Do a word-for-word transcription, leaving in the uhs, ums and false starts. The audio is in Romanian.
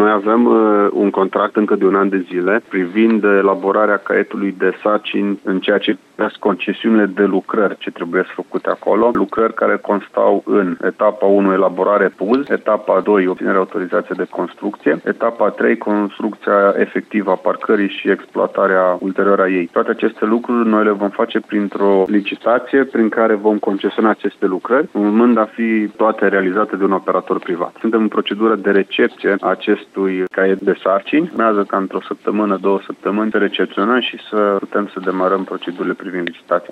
Noi avem uh, un contract încă de un an de zile privind elaborarea caietului de sarcini în ceea ce privește concesiunile de lucrări ce trebuie făcute acolo. Lucrări care constau în etapa unu, elaborare P U Z, etapa doi, obținerea autorizației de construcție, etapa trei, construcția efectivă a parcării și exploatarea ulterioară a ei. Toate aceste lucruri noi le vom face printr-o licitație prin care vom concesiona aceste lucrări, urmând a fi toate realizate de un operator privat. Suntem în procedură de recepție a acestui caiet de sarcini. Urmează ca într-o săptămână, două săptămâni să recepționăm și să putem să demarăm procedurile privind licitația.